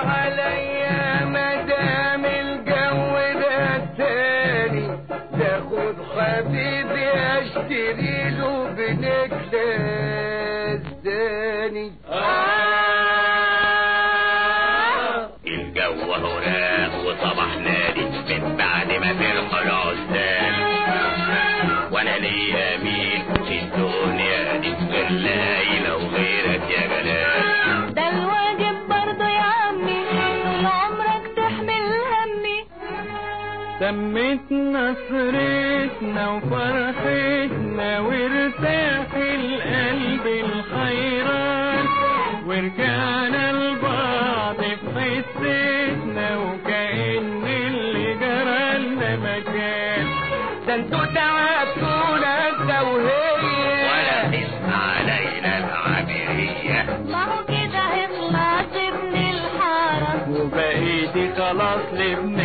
عليا مدام الجو ده التاني، تاخد حبيبي اشتري له بنكلة تاني. الجو هو راق وصباح نادي من بعد ما فرحوا العزال، وانا ليا مين في الدنيا دي غير ليلى وغيرك يا جلال. ده الواجب برضه يا عمي طول عمرك تحمل همي. تمت نصرتنا وفرحتنا وارتاح القلب الحيران، ورجعنا لبعض في حسيتنا وكأن اللي جرالنا مكان. ده انتوا تعبتونا انت وهي ولا تسمع علينا العملية، ما هو كده هطلع ابن الحارة وبقيتي خلاص لابن